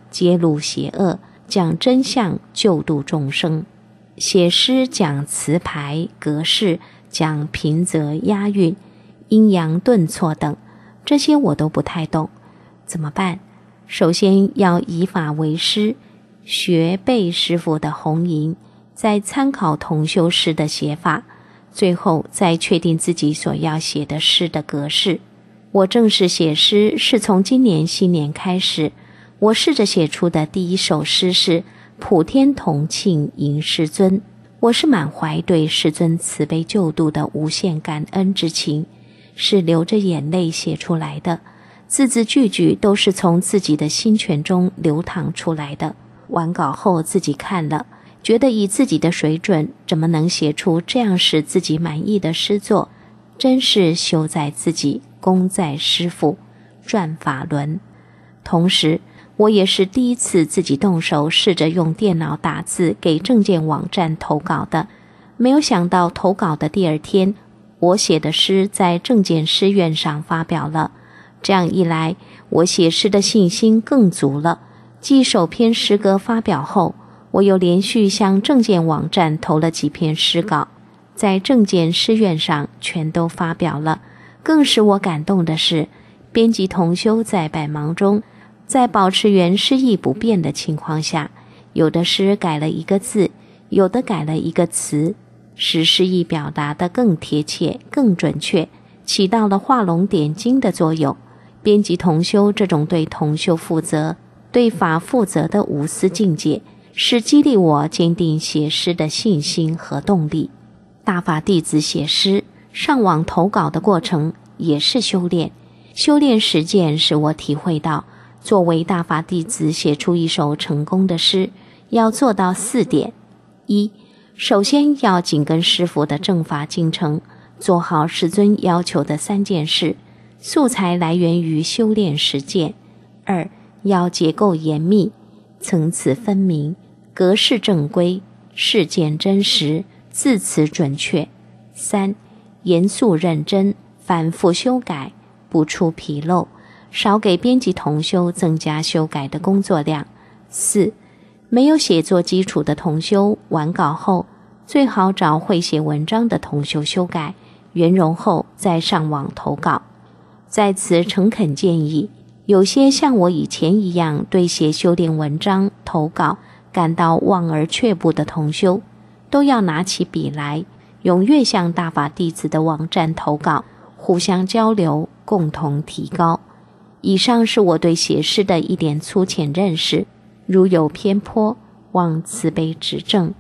揭露邪恶，讲真相，救度众生。写诗讲词牌格式，讲平仄押韵，阴阳顿挫等，这些我都不太懂，怎么办？首先要以法为师，学背师傅的红吟，再参考同修诗的写法，最后再确定自己所要写的诗的格式。我正式写诗是从今年新年开始，我试着写出的第一首诗是普天同庆迎师尊。我是满怀对师尊慈悲救度的无限感恩之情，是流着眼泪写出来的，字字句句都是从自己的心泉中流淌出来的。完稿后自己看了，觉得以自己的水准怎么能写出这样使自己满意的诗作，真是修在自己，功在师父，转法轮。同时我也是第一次自己动手试着用电脑打字给证件网站投稿的，没有想到投稿的第二天，我写的诗在证件诗院上发表了。这样一来，我写诗的信心更足了。继首篇诗歌发表后，我又连续向证件网站投了几篇诗稿，在证件诗院上全都发表了。更使我感动的是，编辑同修在百忙中，在保持原诗意不变的情况下，有的诗改了一个字，有的改了一个词，使诗意表达得更贴切、更准确，起到了画龙点睛的作用。编辑同修这种对同修负责、对法负责的无私境界，是激励我坚定写诗的信心和动力。大法弟子写诗、上网投稿的过程也是修炼。修炼实践使我体会到，作为大法弟子写出一首成功的诗，要做到四点：一、首先要紧跟师父的正法进程，做好师尊要求的三件事，素材来源于修炼实践；二、要结构严密，层次分明，格式正规，事件真实，字词准确；三、严肃认真，反复修改，不出纰漏，少给编辑同修增加修改的工作量。四、没有写作基础的同修，完稿后最好找会写文章的同修修改，圆融后再上网投稿。在此诚恳建议，有些像我以前一样对写修炼文章投稿感到望而却步的同修，都要拿起笔来，踊跃向大法弟子的网站投稿，互相交流，共同提高。以上是我对写诗的一点粗浅认识，如有偏颇，望慈悲指正。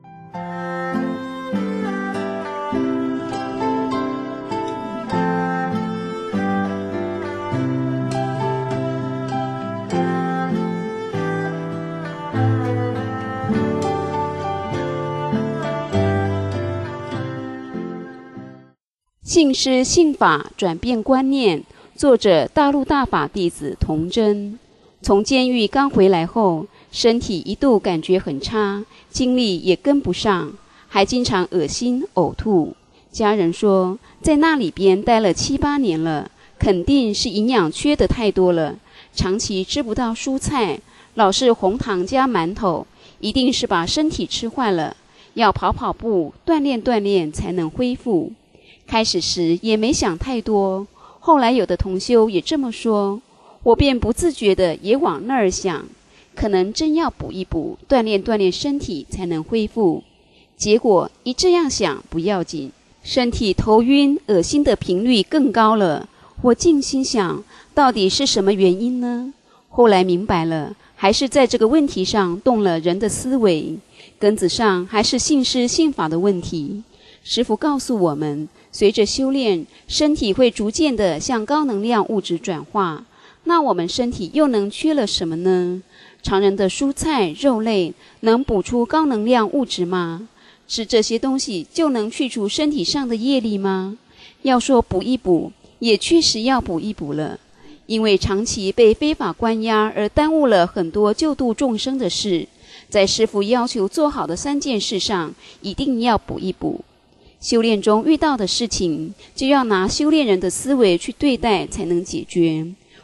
信师信法转变观念，作者大陆大法弟子童真。从监狱刚回来后，身体一度感觉很差，精力也跟不上，还经常恶心呕吐。家人说，在那里边待了七八年了，肯定是营养缺的太多了，长期吃不到蔬菜，老是红糖加馒头，一定是把身体吃坏了，要跑跑步，锻炼锻炼才能恢复。开始时也没想太多，后来有的同修也这么说，我便不自觉的也往那儿想，可能真要补一补，锻炼锻炼身体才能恢复。结果一这样想不要紧，身体头晕恶心的频率更高了。我静心想，到底是什么原因呢？后来明白了，还是在这个问题上动了人的思维，根子上还是信师信法的问题。师父告诉我们，随着修炼，身体会逐渐的向高能量物质转化。那我们身体又能缺了什么呢？常人的蔬菜肉类能补出高能量物质吗？吃这些东西就能去除身体上的业力吗？要说补一补，也确实要补一补了，因为长期被非法关押而耽误了很多救度众生的事，在师父要求做好的三件事上，一定要补一补。修炼中遇到的事情，就要拿修炼人的思维去对待，才能解决。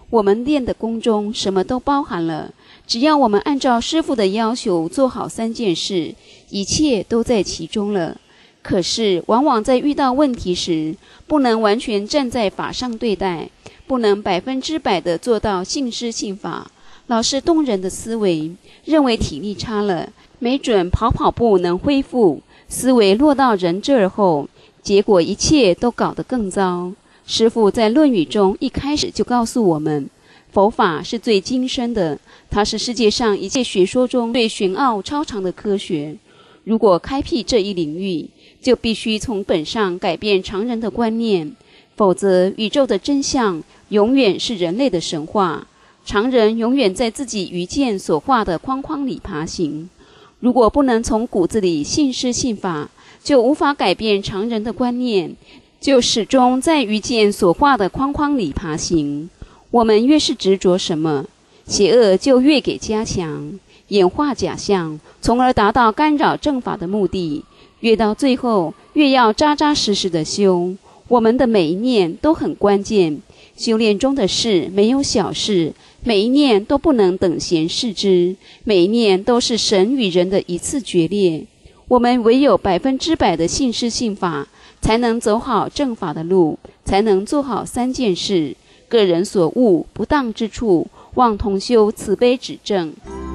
我们练的功中什么都包含了，只要我们按照师父的要求做好三件事，一切都在其中了。可是往往在遇到问题时，不能完全站在法上对待，不能百分之百的做到信师信法，老是动人的思维，认为体力差了，没准跑跑步能恢复，思维落到人这儿后，结果一切都搞得更糟。师父在《论语》中一开始就告诉我们，佛法是最精深的，它是世界上一切学说中最玄奥超常的科学。如果开辟这一领域，就必须从本上改变常人的观念，否则宇宙的真相永远是人类的神话，常人永远在自己愚见所画的框框里爬行。如果不能从骨子里信师信法，就无法改变常人的观念，就始终在愚见所画的框框里爬行。我们越是执着什么，邪恶就越给加强，演化假象，从而达到干扰正法的目的。越到最后，越要扎扎实实的修。我们的每一念都很关键，修炼中的事没有小事，每一念都不能等闲视之，每一念都是神与人的一次决裂。我们唯有百分之百的信师信法，才能走好正法的路，才能做好三件事：个人所悟不当之处，望同修慈悲指正。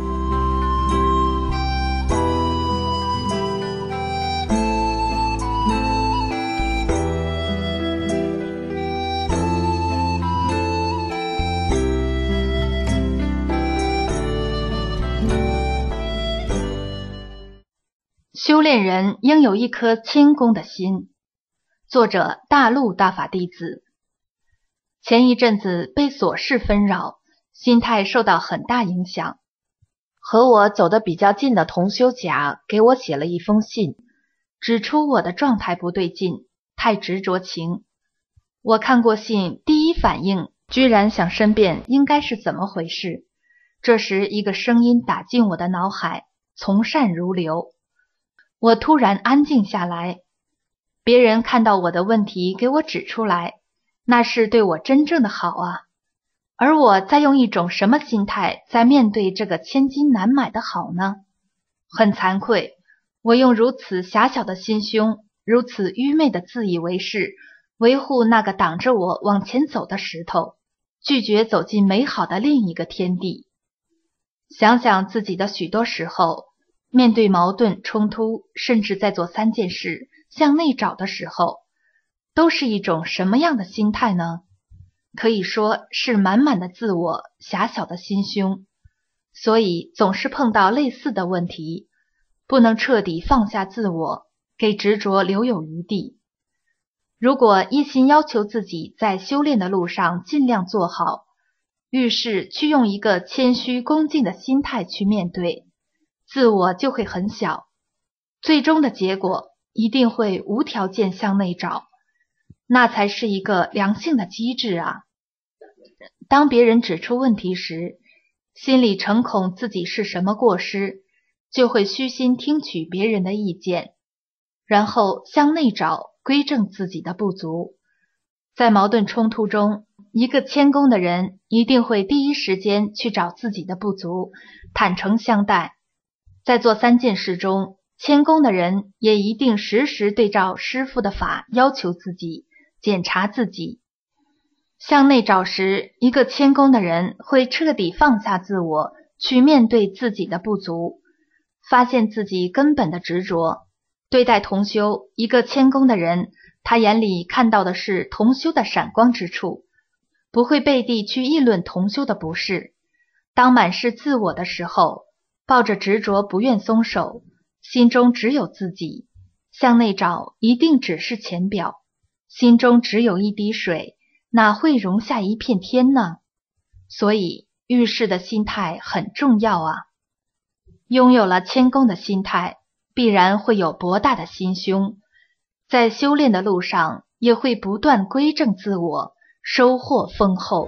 修炼人应有一颗谦恭的心。作者大陆大法弟子。前一阵子被琐事纷扰，心态受到很大影响。和我走得比较近的同修甲给我写了一封信，指出我的状态不对劲，太执着情。我看过信，第一反应居然想申辩应该是怎么回事。这时一个声音打进我的脑海，从善如流。我突然安静下来，别人看到我的问题给我指出来，那是对我真正的好啊。而我在用一种什么心态在面对这个千金难买的好呢？很惭愧，我用如此狭小的心胸，如此愚昧的自以为是，维护那个挡着我往前走的石头，拒绝走进美好的另一个天地。想想自己的许多时候，面对矛盾冲突，甚至在做三件事向内找的时候，都是一种什么样的心态呢？可以说是满满的自我，狭小的心胸。所以总是碰到类似的问题，不能彻底放下自我，给执着留有余地。如果一心要求自己在修炼的路上尽量做好，遇事去用一个谦虚恭敬的心态去面对，自我就会很小，最终的结果一定会无条件向内找，那才是一个良性的机制啊。当别人指出问题时，心里诚恐自己是什么过失，就会虚心听取别人的意见，然后向内找，归正自己的不足。在矛盾冲突中，一个谦恭的人一定会第一时间去找自己的不足，坦诚相待。在做三件事中，谦恭的人也一定时时对照师父的法要求自己，检查自己。向内找时，一个谦恭的人会彻底放下自我，去面对自己的不足，发现自己根本的执着。对待同修，一个谦恭的人，他眼里看到的是同修的闪光之处，不会背地去议论同修的不是。当满是自我的时候，抱着执着不愿松手，心中只有自己，向内找一定只是浅表，心中只有一滴水，哪会容下一片天呢？所以遇事的心态很重要啊。拥有了谦恭的心态，必然会有博大的心胸，在修炼的路上也会不断归正自我，收获丰厚。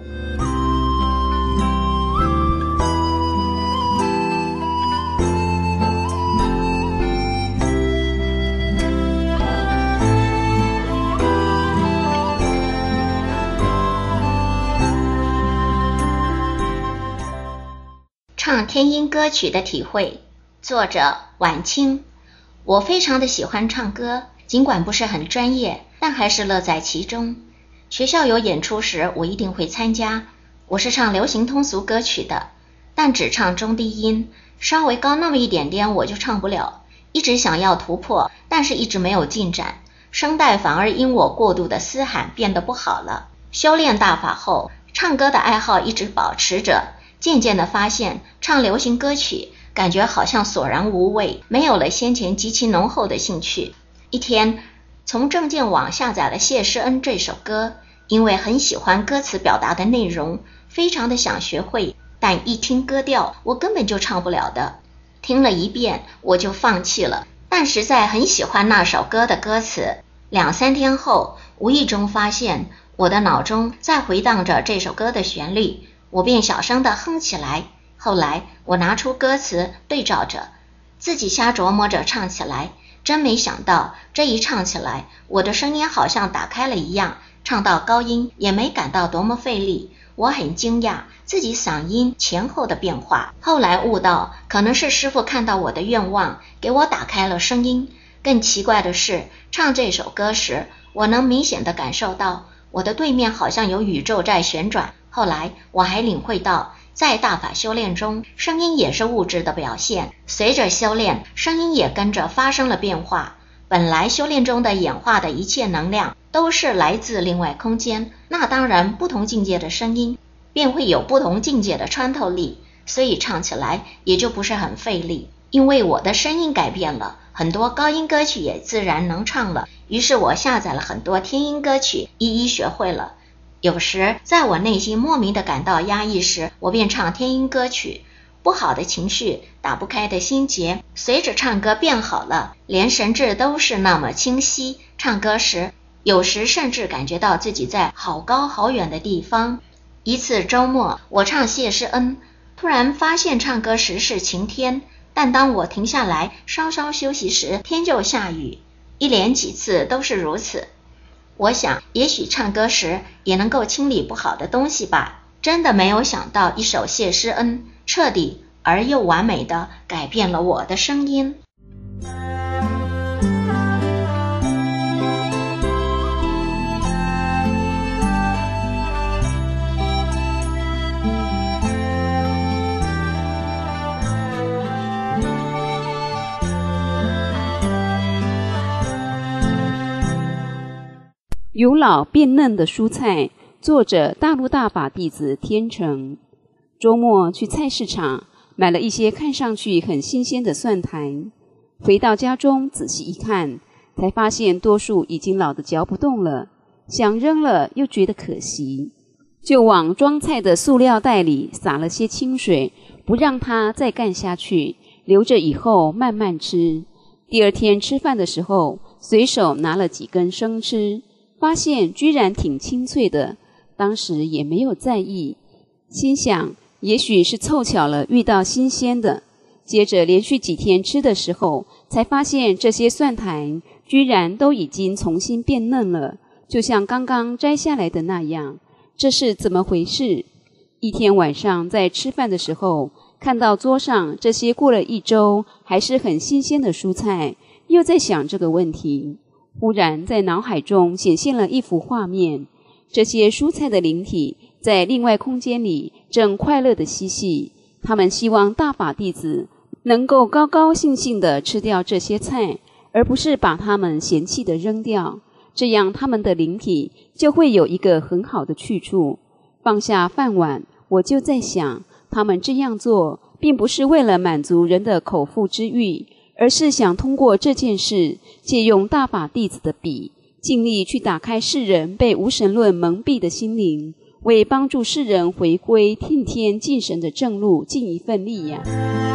唱天音歌曲的体会，作者晚清。我非常的喜欢唱歌，尽管不是很专业，但还是乐在其中。学校有演出时，我一定会参加。我是唱流行通俗歌曲的，但只唱中低音，稍微高那么一点点我就唱不了。一直想要突破，但是一直没有进展，声带反而因我过度的嘶喊变得不好了。修炼大法后，唱歌的爱好一直保持着，渐渐地发现唱流行歌曲感觉好像索然无味，没有了先前极其浓厚的兴趣。一天从证件网下载了谢师恩这首歌，因为很喜欢歌词表达的内容，非常的想学会，但一听歌调我根本就唱不了的。听了一遍我就放弃了，但实在很喜欢那首歌的歌词。两三天后，无意中发现我的脑中在回荡着这首歌的旋律，我便小声地哼起来。后来我拿出歌词对照着，自己瞎琢磨着唱起来，真没想到这一唱起来，我的声音好像打开了一样，唱到高音也没感到多么费力。我很惊讶自己嗓音前后的变化，后来悟到可能是师父看到我的愿望，给我打开了声音。更奇怪的是，唱这首歌时，我能明显地感受到我的对面好像有宇宙在旋转。后来我还领会到，在大法修炼中，声音也是物质的表现，随着修炼，声音也跟着发生了变化。本来修炼中的演化的一切能量都是来自另外空间，那当然不同境界的声音便会有不同境界的穿透力，所以唱起来也就不是很费力。因为我的声音改变了，很多高音歌曲也自然能唱了，于是我下载了很多天音歌曲，一一学会了。有时在我内心莫名的感到压抑时，我便唱天音歌曲，不好的情绪，打不开的心结，随着唱歌变好了，连神志都是那么清晰。唱歌时，有时甚至感觉到自己在好高好远的地方。一次周末，我唱谢师恩，突然发现唱歌时是晴天，但当我停下来稍稍休息时，天就下雨，一连几次都是如此。我想也许唱歌时也能够清理不好的东西吧。真的没有想到一首谢师恩彻底而又完美地改变了我的声音。 由老变嫩的蔬菜，作者大陆大法弟子天成。周末去菜市场买了一些看上去很新鲜的蒜苔，回到家中仔细一看，才发现多数已经老得嚼不动了，想扔了又觉得可惜，就往装菜的塑料袋里撒了些清水，不让它再干下去，留着以后慢慢吃。第二天吃饭的时候，随手拿了几根生吃，发现居然挺清脆的，当时也没有在意，心想也许是凑巧了遇到新鲜的。接着连续几天吃的时候，才发现这些蒜苔居然都已经重新变嫩了，就像刚刚摘下来的那样。这是怎么回事？一天晚上在吃饭的时候，看到桌上这些过了一周还是很新鲜的蔬菜，又在想这个问题。忽然在脑海中显现了一幅画面，这些蔬菜的灵体在另外空间里正快乐地嬉戏，他们希望大法弟子能够高高兴兴地吃掉这些菜，而不是把它们嫌弃地扔掉，这样他们的灵体就会有一个很好的去处。放下饭碗，我就在想，他们这样做并不是为了满足人的口腹之欲，而是想通过这件事，借用大法弟子的笔，尽力去打开世人被无神论蒙蔽的心灵，为帮助世人回归听天敬神的正路尽一份力呀。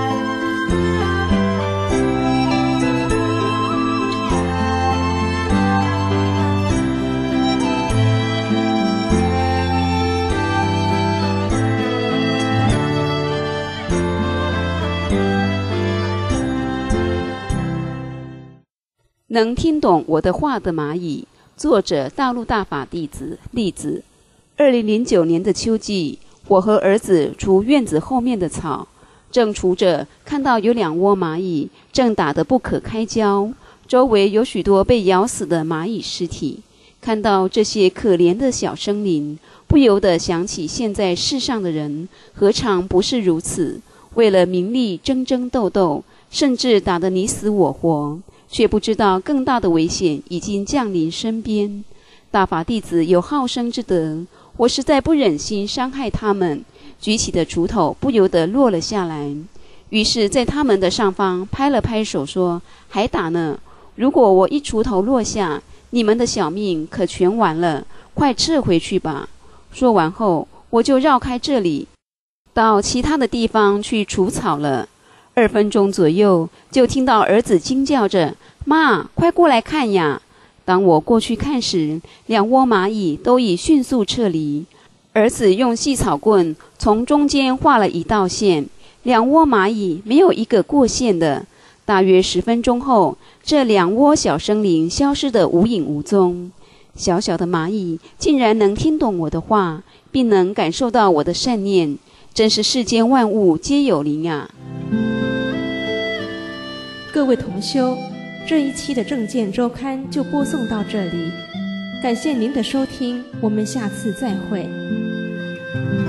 能听懂我的话的蚂蚁，作者大陆大法弟子栗子。二零零九年的秋季，我和儿子除院子后面的草， 正处着，看到有两窝蚂蚁正打得不可开交，周围有许多被咬死的蚂蚁尸体。看到这些可怜的小生灵，不由得想起现在世上的人何尝不是如此，为了名利争争斗斗，甚至打得你死我活，却不知道更大的危险已经降临身边。大法弟子有好生之德，我实在不忍心伤害他们，举起的锄头不由得落了下来。于是在他们的上方拍了拍手说：还打呢，如果我一锄头落下，你们的小命可全完了，快撤回去吧。说完后，我就绕开这里，到其他的地方去除草了。二分钟左右，就听到儿子惊叫着：妈，快过来看呀！当我过去看时，两窝蚂蚁都已迅速撤离。儿子用细草棍从中间画了一道线，两窝蚂蚁没有一个过线的。大约十分钟后，这两窝小生灵消失得无影无踪。小小的蚂蚁竟然能听懂我的话，并能感受到我的善念，真是世间万物皆有灵啊！ 各位同修，这一期的正见周刊就播送到这里，感谢您的收听，我们下次再会。